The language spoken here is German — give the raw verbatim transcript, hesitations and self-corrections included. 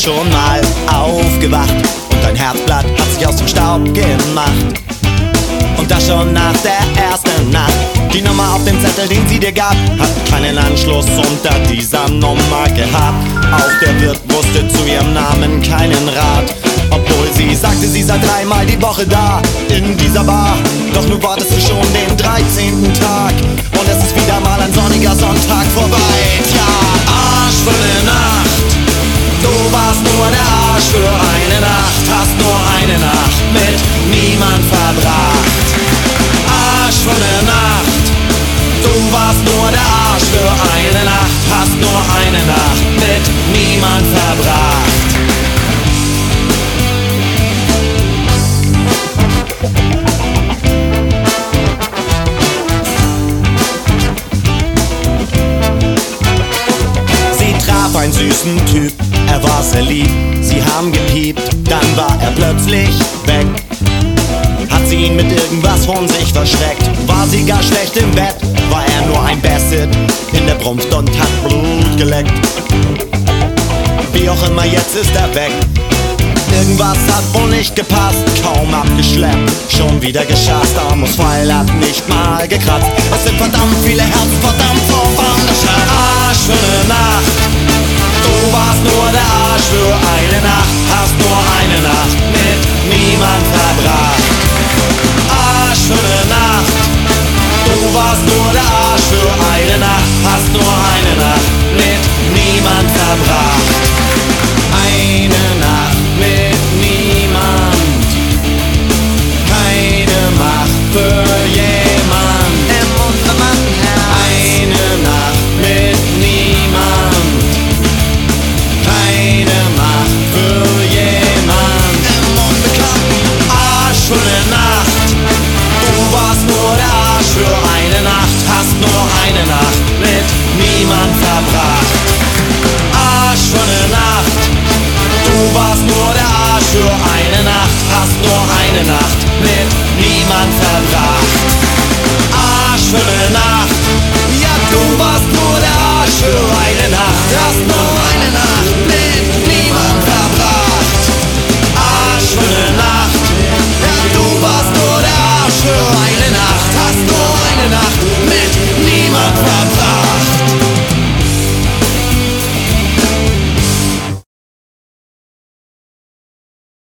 schon mal aufgewacht und dein Herzblatt hat sich aus dem Staub gemacht. Und das schon nach der ersten Nacht. Die Nummer auf dem Zettel, den sie dir gab, hat keinen Anschluss unter dieser Nummer gehabt. Auch der Wirt wusste zu ihrem Namen keinen Rat, obwohl sie sagte, sie sei dreimal die Woche da in dieser Bar. Doch nun wartest du schon den dreizehnten Tag und es ist wieder mal ein sonniger Sonntag vorbei. Tja, Arsch für ne Nacht. Du warst nur der Arsch für eine Nacht, hast nur eine Nacht mit niemand verbracht. Arsch für ne Nacht. Du warst nur der Arsch für eine Nacht, hast nur eine Nacht mit niemand verbracht. Sie traf einen süßen Typ, er war sehr lieb, sie haben gepiept, dann war er plötzlich weg. Hat sie ihn mit irgendwas von sich versteckt? War sie gar schlecht im Bett? War er nur ein Basset in der Brunft und hat Blut geleckt? Wie auch immer, jetzt ist er weg. Irgendwas hat wohl nicht gepasst, kaum abgeschleppt, schon wieder geschasst. Armusfeil hat nicht mal gekratzt. Es sind verdammt viele Herzen, verdammt verwandte Schatz. Arsch für ne Nacht. Du warst nur der Arsch für eine Nacht, hast nur eine Nacht mit niemand verbracht. Arsch für ne Nacht. Du warst nur der Arsch für eine Nacht, hast nur eine Nacht mit niemand verbracht. Eine Nacht mit niemand, keine Macht für jemand. Eine Nacht mit niemand, keine Macht für jemand. Arsch für ne Nacht. Du warst nur der Arsch für eine Nacht, hast nur eine Nacht mit niemand verbracht. Arsch für ne Nacht. Du warst nur der Arsch für eine Nacht, hast nur eine Nacht mit niemand verbracht. Arsch für ne Nacht. Ja, du warst nur der Arsch für eine Nacht, hast nur